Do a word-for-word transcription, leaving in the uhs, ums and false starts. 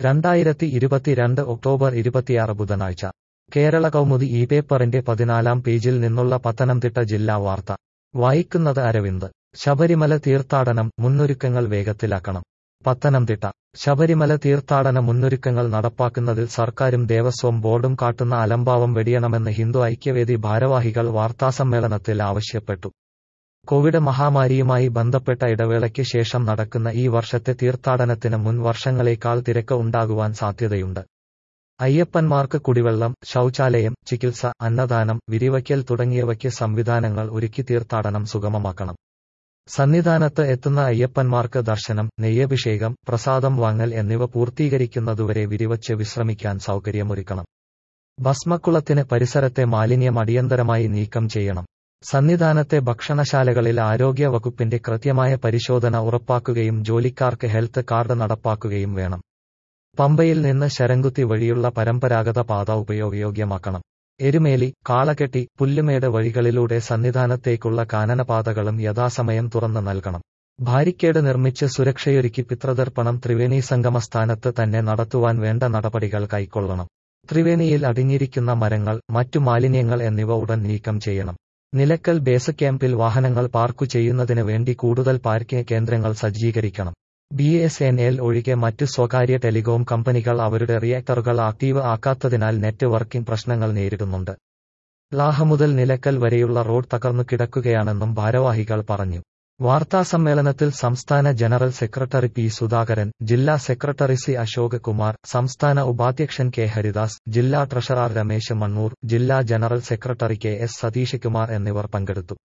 രണ്ടായിരത്തി ഇരുപത്തിരണ്ട് ഒക്ടോബർ ഇരുപത്തിയാറ് ബുധനാഴ്ച കേരള കൗമുദി ഈ പേപ്പറിന്റെ പതിനാലാം പേജിൽ നിന്നുള്ള പത്തനംതിട്ട ജില്ലാ വാർത്ത വായിക്കുന്നത് അരവിന്ദ്. ശബരിമല തീർത്ഥാടനം മുന്നൊരുക്കങ്ങൾ വേഗത്തിലാക്കണം. പത്തനംതിട്ട ശബരിമല തീർത്ഥാടന മുന്നൊരുക്കങ്ങൾ നടപ്പാക്കുന്നതിൽ സർക്കാരും ദേവസ്വം ബോർഡും കാട്ടുന്ന അലംഭാവം വെടിയണമെന്ന് ഹിന്ദു ഐക്യവേദി ഭാരവാഹികൾ വാർത്താസമ്മേളനത്തിൽ ആവശ്യപ്പെട്ടു. കോവിഡ് മഹാമാരിയുമായി ബന്ധപ്പെട്ട ഇടവേളയ്ക്ക് ശേഷം നടക്കുന്ന ഈ വർഷത്തെ തീർത്ഥാടനത്തിന് മുൻ വർഷങ്ങളേക്കാൾ തിരക്ക് ഉണ്ടാകുവാൻ സാധ്യതയുണ്ട്. അയ്യപ്പന്മാർക്ക് കുടിവെള്ളം, ശൗചാലയം, ചികിത്സ, അന്നദാനം, വിരിവയ്ക്കൽ തുടങ്ങിയവയ്ക്ക് സംവിധാനങ്ങൾ ഒരുക്കി തീർത്ഥാടനം സുഗമമാക്കണം. സന്നിധാനത്ത് എത്തുന്ന അയ്യപ്പന്മാർക്ക് ദർശനം, നെയ്യഭിഷേകം, പ്രസാദം വാങ്ങൽ എന്നിവ പൂർത്തീകരിക്കുന്നതുവരെ വിരിവച്ച് വിശ്രമിക്കാൻ സൗകര്യമൊരുക്കണം. ഭസ്മക്കുളത്തിന് പരിസരത്തെ മാലിന്യം അടിയന്തരമായി നീക്കം ചെയ്യണം. സന്നിധാനത്തെ ഭക്ഷണശാലകളിൽ ആരോഗ്യ വകുപ്പിന്റെ കൃത്യമായ പരിശോധന ഉറപ്പാക്കുകയും ജോലിക്കാർക്ക് ഹെൽത്ത് കാർഡ് നടപ്പാക്കുകയും വേണം. പമ്പയിൽ നിന്ന് ശരംകുത്തി വഴിയുള്ള പരമ്പരാഗത പാത ഉപയോഗയോഗ്യമാക്കണം. എരുമേലി, കാളകെട്ടി, പുല്ലുമേട് വഴികളിലൂടെ സന്നിധാനത്തേക്കുള്ള കാനനപാതകളും യഥാസമയം തുറന്നു നൽകണം. ബാരിക്കേഡ് നിർമ്മിച്ച് സുരക്ഷയൊരുക്കി പിതൃതർപ്പണം ത്രിവേണി സംഗമസ്ഥാനത്ത് തന്നെ നടത്തുവാൻ വേണ്ട നടപടികൾ കൈക്കൊള്ളണം. ത്രിവേണിയിൽ അടിഞ്ഞിരിക്കുന്ന മരങ്ങൾ, മറ്റു മാലിന്യങ്ങൾ എന്നിവ ഉടൻ നീക്കം ചെയ്യണം. നിലക്കൽ ബേസ് ക്യാമ്പിൽ വാഹനങ്ങൾ പാർക്കു ചെയ്യുന്നതിന് വേണ്ടി കൂടുതൽ പാർക്കിംഗ് കേന്ദ്രങ്ങൾ സജ്ജീകരിക്കണം. ബി എസ് എൻ എൽ ഒഴികെ മറ്റ് സ്വകാര്യ ടെലികോം കമ്പനികൾ അവരുടെ റിയാക്ടറുകൾ ആക്റ്റീവ് ആക്കാത്തതിനാൽ നെറ്റ് വർക്കിംഗ് പ്രശ്നങ്ങൾ നേരിടുന്നുണ്ട്. ലാഹ മുതൽ നിലക്കൽ വരെയുള്ള റോഡ് തകർന്നു കിടക്കുകയാണെന്നും ഭാരവാഹികൾ പറഞ്ഞു. വാർത്താസമ്മേളനത്തിൽ സംസ്ഥാന ജനറൽ സെക്രട്ടറി പി സുധാകരൻ, ജില്ലാ സെക്രട്ടറി സി അശോക് കുമാർ, സംസ്ഥാന ഉപാധ്യക്ഷൻ കെ ഹരിദാസ്, ജില്ലാ ട്രഷറർ രമേശ് മണ്ണൂർ, ജില്ലാ general secretary K S Satheesh Kumar എന്നിവർ പങ്കെടുത്തു.